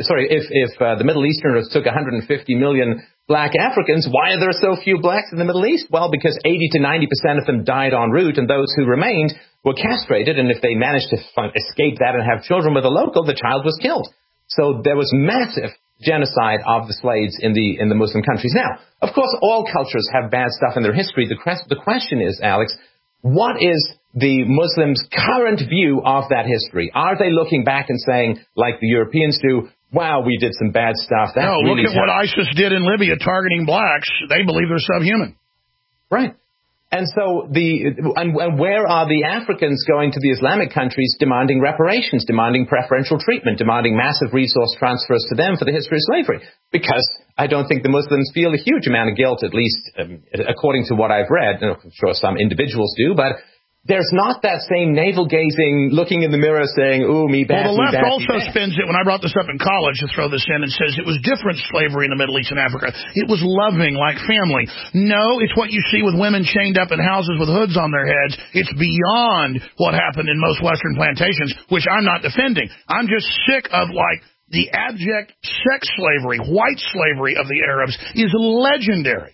if the Middle Easterners took 150 million black Africans, why are there so few blacks in the Middle East? Well, because 80 to 90% of them died en route, and those who remained were castrated, and if they managed to escape that and have children with a local, the child was killed. So there was massive genocide of the slaves in the Muslim countries. Now, of course, all cultures have bad stuff in their history. The question is, Alex, what is the Muslims' current view of that history? Are they looking back and saying, like the Europeans do, wow, we did some bad stuff? That's no, really look at what ISIS did in Libya, targeting blacks. They believe they're subhuman. Right. And so and where are the Africans going to the Islamic countries demanding reparations, demanding preferential treatment, demanding massive resource transfers to them for the history of slavery? Because I don't think the Muslims feel a huge amount of guilt, at least according to what I've read. And I'm sure some individuals do, but there's not that same navel-gazing, looking in the mirror saying, ooh, me bad, well, the left me bad, also me bad. spins it, when I brought this up in college, to throw this in, and says it was different slavery in the Middle East and Africa. It was loving, like family. No, it's what you see with women chained up in houses with hoods on their heads. It's beyond what happened in most Western plantations, which I'm not defending. I'm just sick of, the abject sex slavery, white slavery of the Arabs is legendary.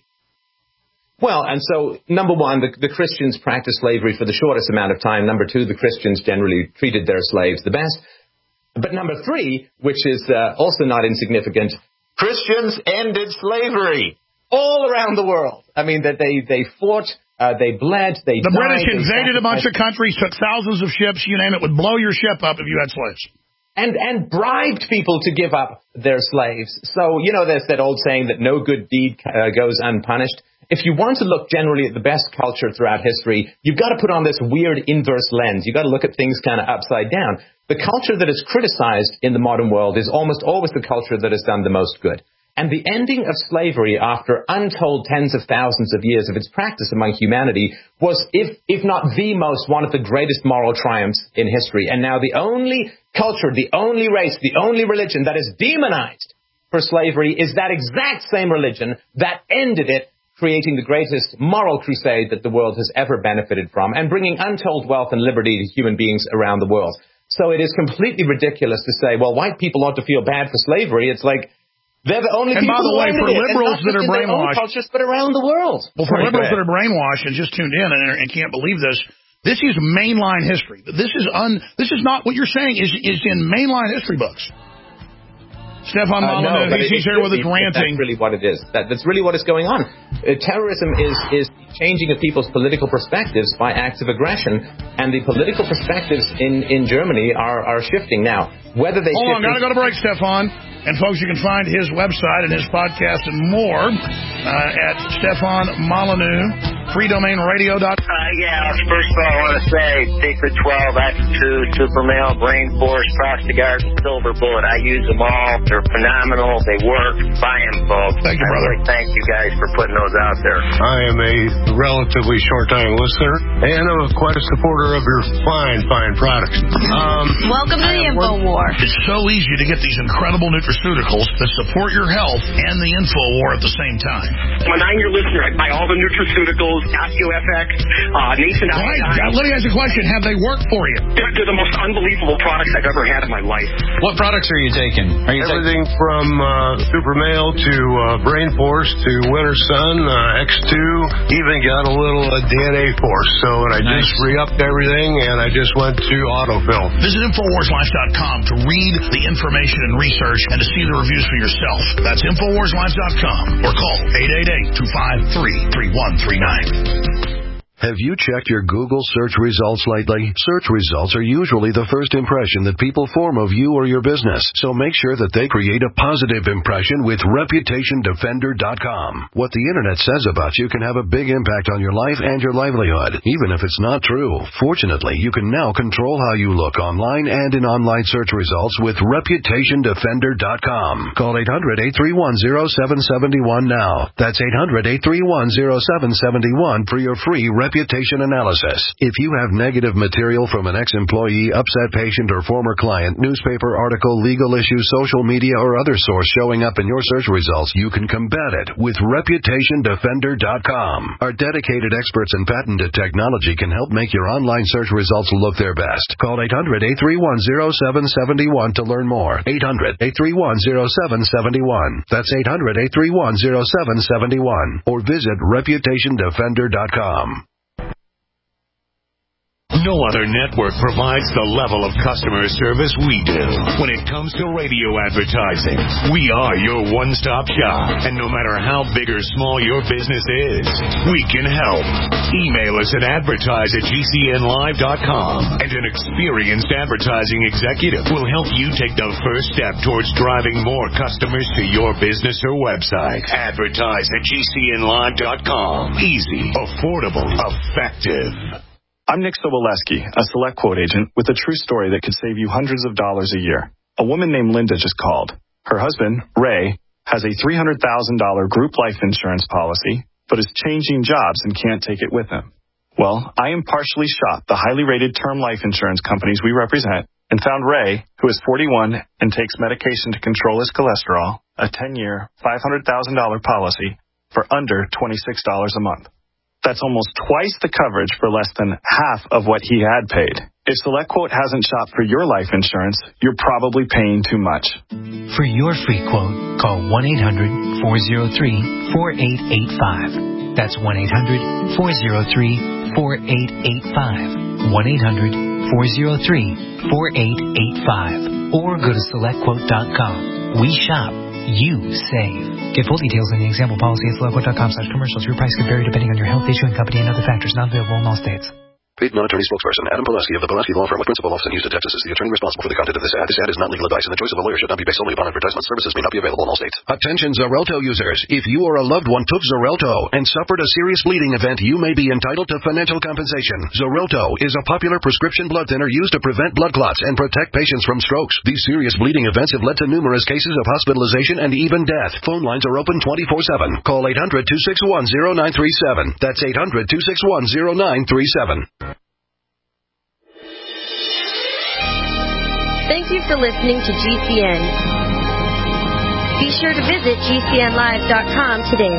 Well, and so, number one, the Christians practiced slavery for the shortest amount of time. Number two, the Christians generally treated their slaves the best. But number three, which is also not insignificant, Christians ended slavery all around the world. I mean, that they fought, they bled, they died. The British invaded a bunch of countries, took thousands of ships, you name it, would blow your ship up if you had slaves. And bribed people to give up their slaves. So, there's that old saying that no good deed goes unpunished. If you want to look generally at the best culture throughout history, you've got to put on this weird inverse lens. You've got to look at things kind of upside down. The culture that is criticized in the modern world is almost always the culture that has done the most good. And the ending of slavery after untold tens of thousands of years of its practice among humanity was, if not the most, one of the greatest moral triumphs in history. And now the only culture, the only race, the only religion that is demonized for slavery is that exact same religion that ended it, creating the greatest moral crusade that the world has ever benefited from and bringing untold wealth and liberty to human beings around the world. So it is completely ridiculous to say, well, white people ought to feel bad for slavery. It's like, they're the only people who ended it. And by the way, for liberals that are brainwashed, cultures, but around the world. Well, for liberals that are brainwashed and just tuned in and can't believe this, this is mainline history. This is not what you're saying is in mainline history books. Stefan Molyneux, he's here with us ranting. That's really what it is. That's really what is going on. Terrorism is changing of people's political perspectives by acts of aggression, and the political perspectives in Germany are shifting now. Whether they Hold on, gotta go to break, Stefan. And folks, you can find his website and his podcast and more at Stefan Molyneux, freedomainradio.com. First of all, I want to say Secret 12, Attitude, Super Male, Brain Force, Prostagard, and Silver Bullet. I use them all. They're phenomenal. They work. Buy them, folks. Thank you, brother. Really thank you guys for putting those out there. I am a relatively short-time listener, and I'm quite a supporter of your fine products. Welcome to the InfoWar. It's so easy to get these incredible nutraceuticals that support your health and the InfoWar at the same time. I'm a 9-year listener. I buy all the nutraceuticals. OsteoFX, Nathan. Let me ask you a question. Have they worked for you? They're the most unbelievable products I've ever had in my life. What products are you taking? Everything from Super Male to Brain Force to Winter Sun, X2, even got a little DNA Force. So I just re-upped everything, and I just went to Autofill. Visit InfoWarsLife.com to read the information and research and to see the reviews for yourself. That's InfoWarsLife.com or call 888-253-3139. Have you checked your Google search results lately? Search results are usually the first impression that people form of you or your business, so make sure that they create a positive impression with ReputationDefender.com. What the Internet says about you can have a big impact on your life and your livelihood, even if it's not true. Fortunately, you can now control how you look online and in online search results with ReputationDefender.com. Call 800-831-0771 now. That's 800-831-0771 for your free reputation analysis. If you have negative material from an ex-employee, upset patient, or former client, newspaper article, legal issue, social media, or other source showing up in your search results, you can combat it with ReputationDefender.com. Our dedicated experts in patented technology can help make your online search results look their best. Call 800-831-0771 to learn more. 800-831-0771. That's 800-831-0771. Or visit ReputationDefender.com. No other network provides the level of customer service we do. When it comes to radio advertising, we are your one-stop shop. And no matter how big or small your business is, we can help. Email us at advertise@gcnlive.com, and an experienced advertising executive will help you take the first step towards driving more customers to your business or website. Advertise@gcnlive.com. Easy, affordable, effective. I'm Nick Soboleski, a Select Quote agent with a true story that could save you hundreds of dollars a year. A woman named Linda just called. Her husband, Ray, has a $300,000 group life insurance policy, but is changing jobs and can't take it with him. Well, I impartially shopped the highly rated term life insurance companies we represent and found Ray, who is 41 and takes medication to control his cholesterol, a 10-year, $500,000 policy for under $26 a month. That's almost twice the coverage for less than half of what he had paid. If SelectQuote hasn't shopped for your life insurance, you're probably paying too much. For your free quote, call 1-800-403-4885. That's 1-800-403-4885. 1-800-403-4885. Or go to SelectQuote.com. We shop. You save. Get full details in the example policy at SelectQuote.com/commercials. Your price can vary depending on your health, issuing company, and other factors. Not available in all states. Paid non-attorney spokesperson Adam Pulaski of the Pulaski Law Firm with principal office in Houston, Texas is the attorney responsible for the content of this ad. This ad is not legal advice, and the choice of a lawyer should not be based solely upon advertisement. Services may not be available in all states. Attention Xarelto users. If you or a loved one took Xarelto and suffered a serious bleeding event, you may be entitled to financial compensation. Xarelto is a popular prescription blood thinner used to prevent blood clots and protect patients from strokes. These serious bleeding events have led to numerous cases of hospitalization and even death. Phone lines are open 24/7. Call 800-261-0937. That's 800-261-0937. Thank you for listening to GCN. Be sure to visit GCNlive.com today.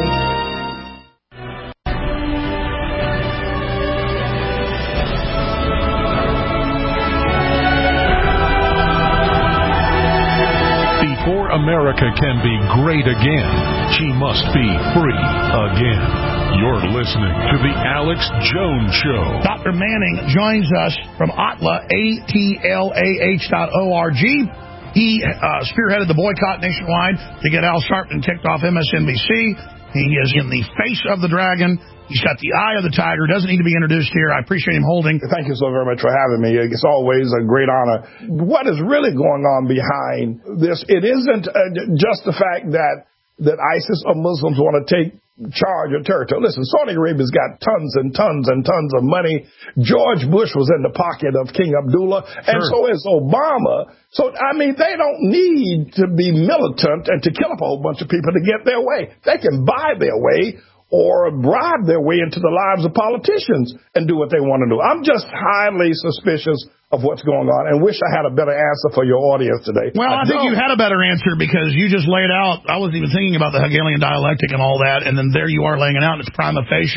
Before America can be great again, she must be free again. You're listening to The Alex Jones Show. Dr. Manning joins us from ATLAH, ATLAH.org. He spearheaded the boycott nationwide to get Al Sharpton kicked off MSNBC. He is in the face of the dragon. He's got the eye of the tiger. Doesn't need to be introduced here. I appreciate him holding. Thank you so very much for having me. It's always a great honor. What is really going on behind this? It isn't just the fact that ISIS or Muslims want to take charge of territory. Listen, Saudi Arabia's got tons and tons and tons of money. George Bush was in the pocket of King Abdullah, and so is Obama. So, I mean, they don't need to be militant and to kill up a whole bunch of people to get their way. They can buy their way or bribe their way into the lives of politicians and do what they want to do. I'm just highly suspicious of what's going on and wish I had a better answer for your audience today. Well, I think you had a better answer because you just laid out, I wasn't even thinking about the Hegelian dialectic and all that, and then there you are laying it out, and it's prima facie.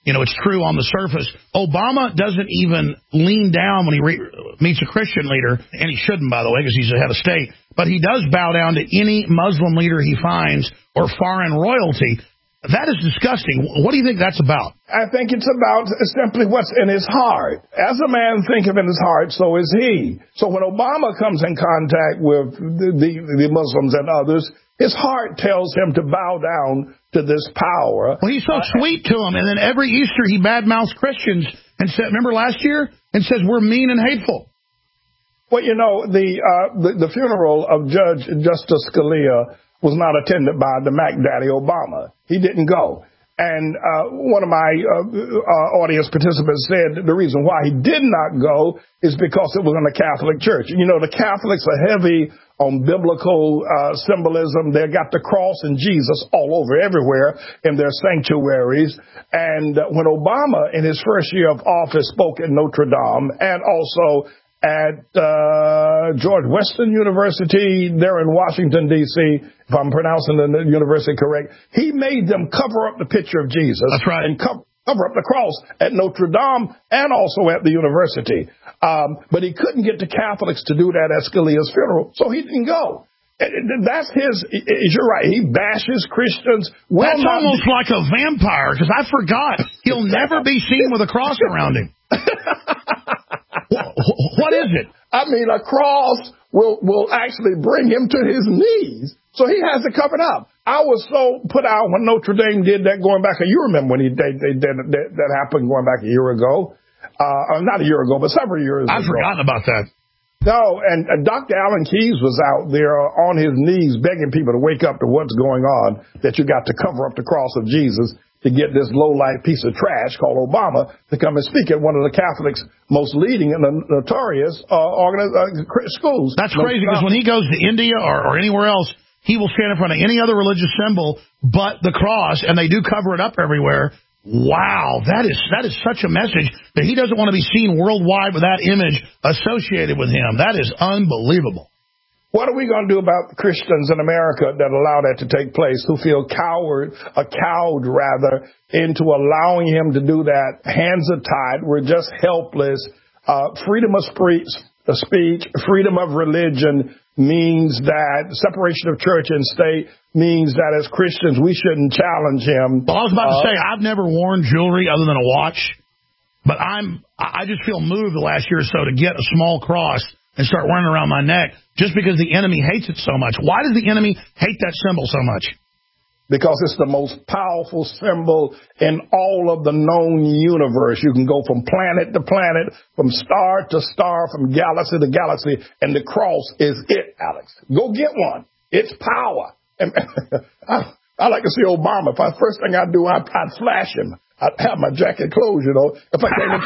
it's true on the surface. Obama doesn't even lean down when he meets a Christian leader, and he shouldn't, by the way, because he's the head of state. But he does bow down to any Muslim leader he finds or foreign royalty. That is disgusting. What do you think that's about? I think it's about simply what's in his heart. As a man thinketh in his heart, so is he. So when Obama comes in contact with the Muslims and others, his heart tells him to bow down to this power. Well, he's so sweet to them, and then every Easter he badmouths Christians and said, remember last year, and says we're mean and hateful. Well, the funeral of Judge Justice Scalia was not attended by the Mac Daddy Obama. He didn't go. And one of my audience participants said the reason why he did not go is because it was in the Catholic Church. The Catholics are heavy on biblical symbolism. They got the cross and Jesus all over everywhere in their sanctuaries. And when Obama, in his first year of office, spoke at Notre Dame and also at George Weston University there in Washington, D.C., if I'm pronouncing the university correct, he made them cover up the picture of Jesus. That's right. And cover up the cross at Notre Dame and also at the university. But he couldn't get the Catholics to do that at Scalia's funeral, so he didn't go. That's you're right, he bashes Christians. That's almost like a vampire, because I forgot. He'll never be seen with a cross around him. What is it? I mean, a cross will actually bring him to his knees. So he has it covered up. I was so put out when Notre Dame did that going back. You remember when they did that happened going back a year ago? Not a year ago, but several years ago. I've forgotten about that. No, and Dr. Alan Keyes was out there on his knees begging people to wake up to what's going on, that you got to cover up the cross of Jesus to get this low-life piece of trash called Obama to come and speak at one of the Catholics' most leading and notorious schools. That's crazy, because when he goes to India or anywhere else, he will stand in front of any other religious symbol but the cross, and they do cover it up everywhere. Wow, that is such a message that he doesn't want to be seen worldwide with that image associated with him. That is unbelievable. What are we going to do about the Christians in America that allow that to take place, who feel cowed into allowing him to do that? Hands are tied. We're just helpless. Freedom of speech, freedom of religion means that separation of church and state means that as Christians we shouldn't challenge him. Well, I was about to say, I've never worn jewelry other than a watch, but I just feel moved the last year or so to get a small cross and start wearing it around my neck just because the enemy hates it so much. Why does the enemy hate that symbol so much? Because it's the most powerful symbol in all of the known universe. You can go from planet to planet, from star to star, from galaxy to galaxy, and the cross is it, Alex. Go get one. It's power. And I like to see Obama. First thing I'd do, I'd flash him. I'd have my jacket closed, If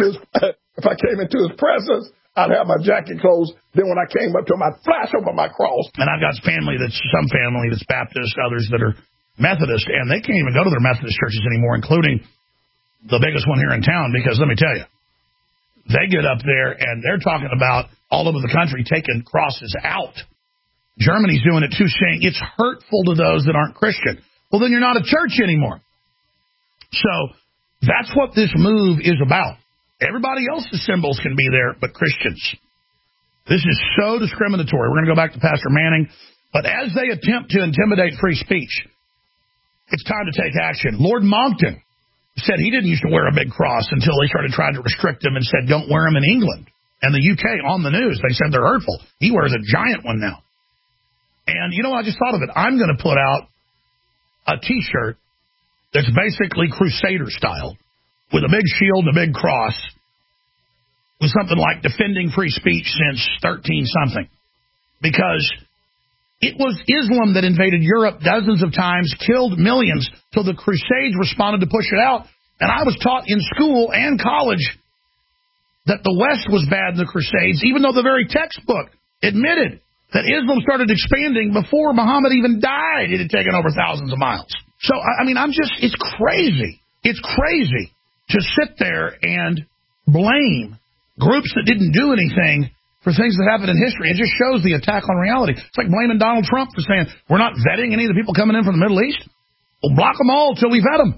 I came into his presence, I'd have my jacket closed. Then when I came up to him, I'd flash over my cross. And I've got some family that's Baptist, others that are Methodist, and they can't even go to their Methodist churches anymore, including the biggest one here in town, because let me tell you, they get up there and they're talking about all over the country taking crosses out. Germany's doing it too, saying it's hurtful to those that aren't Christian. Well, then you're not a church anymore. So that's what this move is about. Everybody else's symbols can be there, but Christians. This is so discriminatory. We're going to go back to Pastor Manning. But as they attempt to intimidate free speech, it's time to take action. Lord Monckton said he didn't used to wear a big cross until they started trying to restrict him and said don't wear them in England. And the UK on the news, they said they're hurtful. He wears a giant one now. And you know what? I just thought of it. I'm going to put out a T-shirt that's basically Crusader style with a big shield and a big cross with something like defending free speech since 13-something. Because it was Islam that invaded Europe dozens of times, killed millions, till the Crusades responded to push it out. And I was taught in school and college that the West was bad in the Crusades, even though the very textbook admitted that Islam started expanding before Muhammad even died. It had taken over thousands of miles. So, I mean, it's crazy. It's crazy to sit there and blame groups that didn't do anything for things that happened in history. It just shows the attack on reality. It's like blaming Donald Trump for saying, we're not vetting any of the people coming in from the Middle East. We'll block them all until we vet them.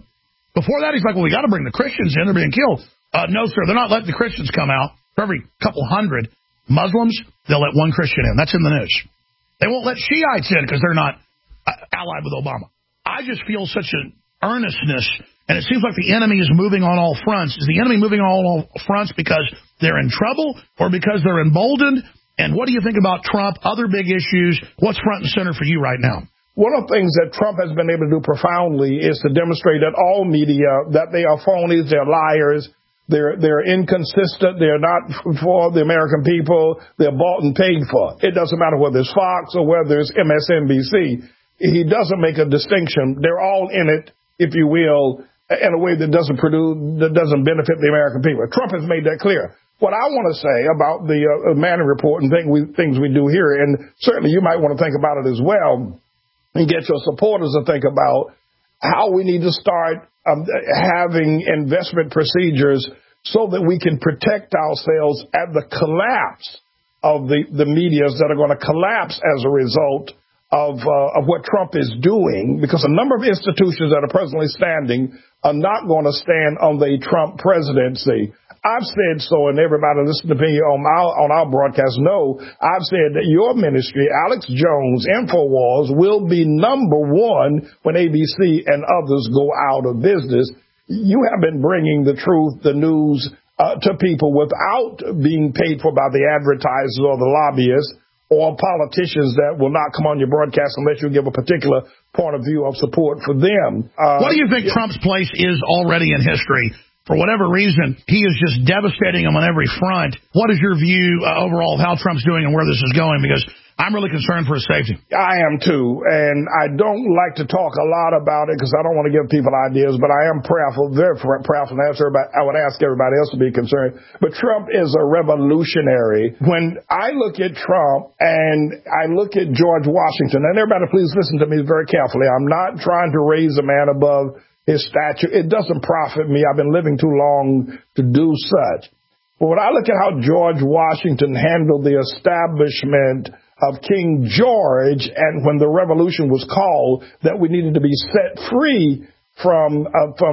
Before that, he's like, well, we got to bring the Christians in. They're being killed. No, sir, they're not letting the Christians come out. For every couple hundred Muslims, they'll let one Christian in. That's in the news. They won't let Shiites in because they're not allied with Obama. I just feel such an earnestness, and it seems like the enemy is moving on all fronts. Is the enemy moving on all fronts because they're in trouble or because they're emboldened? And what do you think about Trump, other big issues? What's front and center for you right now? One of the things that Trump has been able to do profoundly is to demonstrate that all media, that they are phonies, they're liars, they're inconsistent, they're not for the American people, they're bought and paid for. It doesn't matter whether it's Fox or whether it's MSNBC. He doesn't make a distinction. They're all in it, if you will, in a way that doesn't benefit the American people. Trump has made that clear. What I want to say about the Manning report and things we do here, and certainly you might want to think about it as well, and get your supporters to think about how we need to start having investment procedures so that we can protect ourselves at the collapse of the medias that are going to collapse as a result of what Trump is doing, because a number of institutions that are presently standing are not going to stand on the Trump presidency. I've said so, and everybody listening to me on our broadcast know, I've said that your ministry, Alex Jones, InfoWars, will be number one when ABC and others go out of business. You have been bringing the truth, the news, to people without being paid for by the advertisers or the lobbyists or politicians that will not come on your broadcast unless you give a particular point of view of support for them. What do you think Trump's place is already in history? For whatever reason, he is just devastating them on every front. What is your view overall of how Trump's doing and where this is going? Because I'm really concerned for his safety. I am too, and I don't like to talk a lot about it because I don't want to give people ideas, but I am prayerful, very prayerful, and I would ask everybody else to be concerned. But Trump is a revolutionary. When I look at Trump and I look at George Washington, and everybody please listen to me very carefully. I'm not trying to raise a man above his stature. It doesn't profit me. I've been living too long to do such. But when I look at how George Washington handled the establishment of King George, and when the revolution was called that we needed to be set free from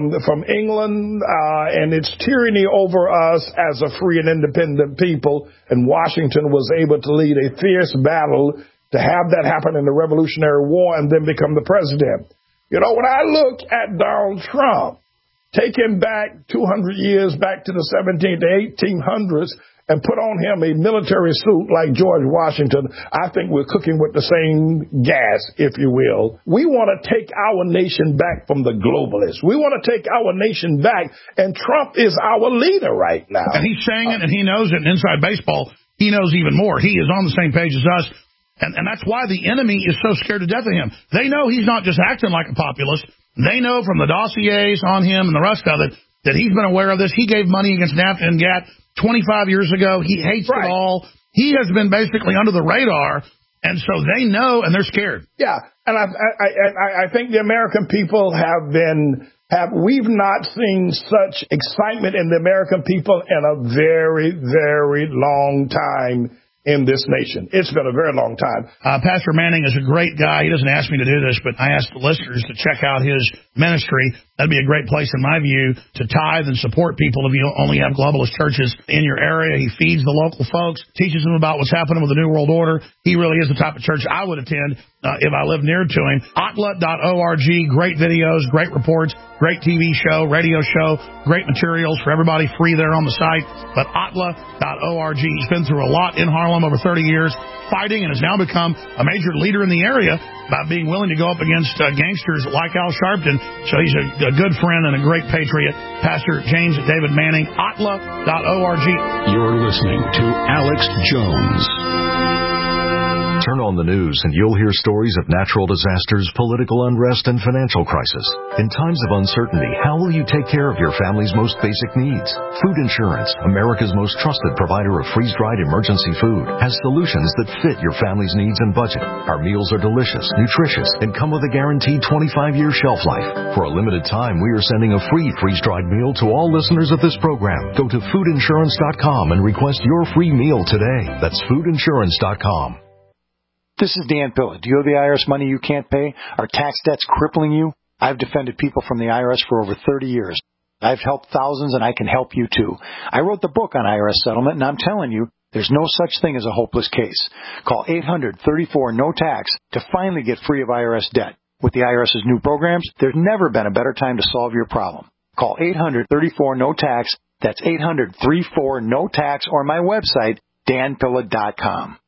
England and its tyranny over us as a free and independent people, and Washington was able to lead a fierce battle to have that happen in the Revolutionary War and then become the president. You know, when I look at Donald Trump, take him back 200 years back to the 17th to 1800s and put on him a military suit like George Washington, I think we're cooking with the same gas, if you will. We want to take our nation back from the globalists. We want to take our nation back, and Trump is our leader right now. And he's saying it, and he knows it. And inside baseball, he knows even more. He is on the same page as us. And that's why the enemy is so scared to death of him. They know he's not just acting like a populist. They know from the dossiers on him and the rest of it that he's been aware of this. He gave money against NAFTA and GATT 25 years ago. He hates it all. He has been basically under the radar, and so they know, and they're scared. Yeah, and I think the American people we've not seen such excitement in the American people in a very, very long time in this nation. It's been a very long time. Pastor Manning is a great guy. He doesn't ask me to do this, but I asked the listeners to check out his ministry. That'd be a great place, in my view, to tithe and support people if you only have globalist churches in your area. He feeds the local folks, teaches them about what's happening with the New World Order. He really is the type of church I would attend if I lived near to him. Atla.org, great videos, great reports, great TV show, radio show, great materials for everybody, free there on the site. But Atla.org, he's been through a lot in Harlem over 30 years, fighting, and has now become a major leader in the area by being willing to go up against gangsters like Al Sharpton. So he's a good friend and a great patriot. Pastor James David Manning, Atla.org. You're listening to Alex Jones. Turn on the news and you'll hear stories of natural disasters, political unrest, and financial crisis. In times of uncertainty, how will you take care of your family's most basic needs? Food Insurance, America's most trusted provider of freeze-dried emergency food, has solutions that fit your family's needs and budget. Our meals are delicious, nutritious, and come with a guaranteed 25-year shelf life. For a limited time, we are sending a free freeze-dried meal to all listeners of this program. Go to foodinsurance.com and request your free meal today. That's foodinsurance.com. This is Dan Pilla. Do you owe the IRS money you can't pay? Are tax debts crippling you? I've defended people from the IRS for over 30 years. I've helped thousands, and I can help you too. I wrote the book on IRS settlement, and I'm telling you, there's no such thing as a hopeless case. Call 800-34-NO-TAX to finally get free of IRS debt. With the IRS's new programs, there's never been a better time to solve your problem. Call 800-34-NO-TAX. That's 800-34-NO-TAX, or my website, danpilla.com.